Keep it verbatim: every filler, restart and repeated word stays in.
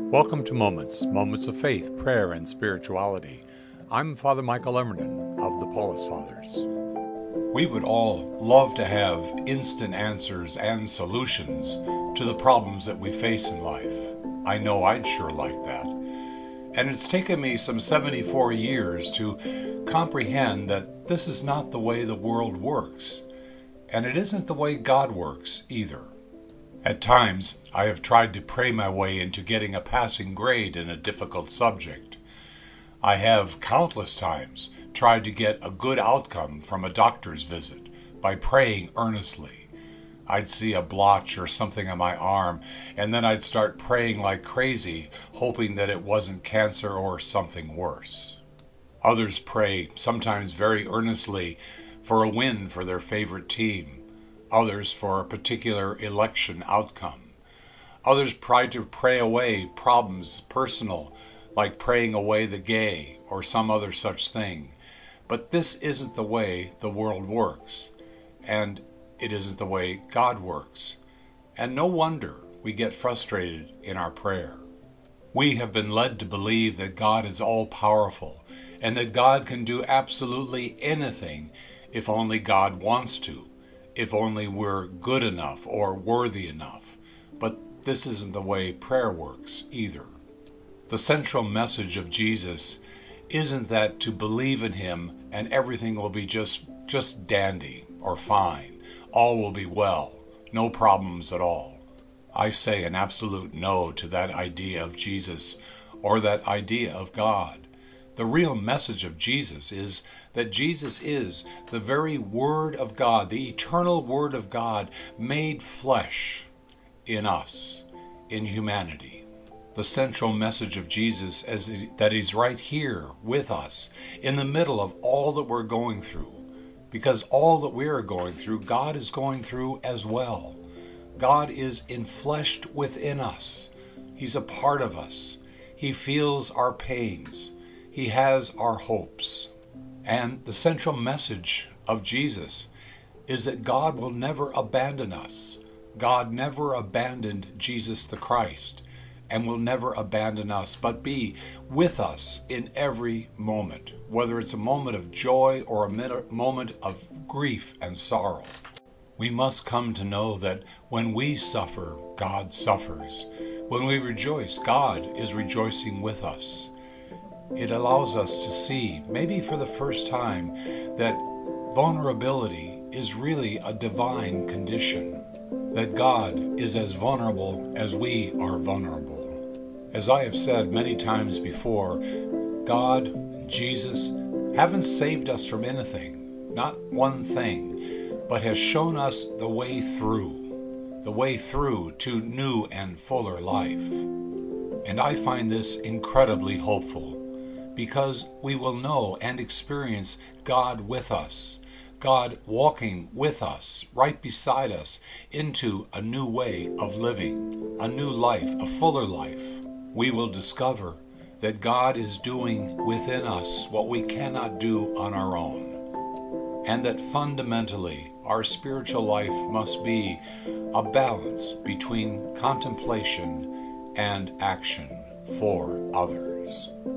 Welcome to Moments, Moments of Faith, Prayer, and Spirituality. I'm Father Michael Emerton of the Paulist Fathers. We would all love to have instant answers and solutions to the problems that we face in life. I know I'd sure like that. And it's taken me some seventy-four years to comprehend that this is not the way the world works. And it isn't the way God works either. At times, I have tried to pray my way into getting a passing grade in a difficult subject. I have countless times tried to get a good outcome from a doctor's visit by praying earnestly. I'd see a blotch or something on my arm, and then I'd start praying like crazy, hoping that it wasn't cancer or something worse. Others pray, sometimes very earnestly, for a win for their favorite team. Others for a particular election outcome. Others try to pray away problems personal, like praying away the gay or some other such thing. But this isn't the way the world works, and it isn't the way God works. And no wonder we get frustrated in our prayer. We have been led to believe that God is all-powerful, and that God can do absolutely anything if only God wants to. If only we're good enough or worthy enough. But this isn't the way prayer works either. The central message of Jesus isn't that to believe in him and everything will be just, just dandy or fine. All will be well. No problems at all. I say an absolute no to that idea of Jesus or that idea of God. The real message of Jesus is that Jesus is the very Word of God, the eternal Word of God made flesh in us, in humanity. The central message of Jesus is that he's right here with us, in the middle of all that we're going through. Because all that we're going through, God is going through as well. God is enfleshed within us. He's a part of us. He feels our pains. He has our hopes. And the central message of Jesus is that God will never abandon us. God never abandoned Jesus the Christ and will never abandon us, but be with us in every moment, whether it's a moment of joy or a moment of grief and sorrow. We must come to know that when we suffer, God suffers. When we rejoice, God is rejoicing with us. It allows us to see, maybe for the first time, that vulnerability is really a divine condition, that God is as vulnerable as we are vulnerable. As I have said many times before, God, Jesus, haven't saved us from anything, not one thing, but has shown us the way through, the way through to new and fuller life. And I find this incredibly hopeful, because we will know and experience God with us, God walking with us, right beside us, into a new way of living, a new life, a fuller life. We will discover that God is doing within us what we cannot do on our own, and that fundamentally our spiritual life must be a balance between contemplation and action for others.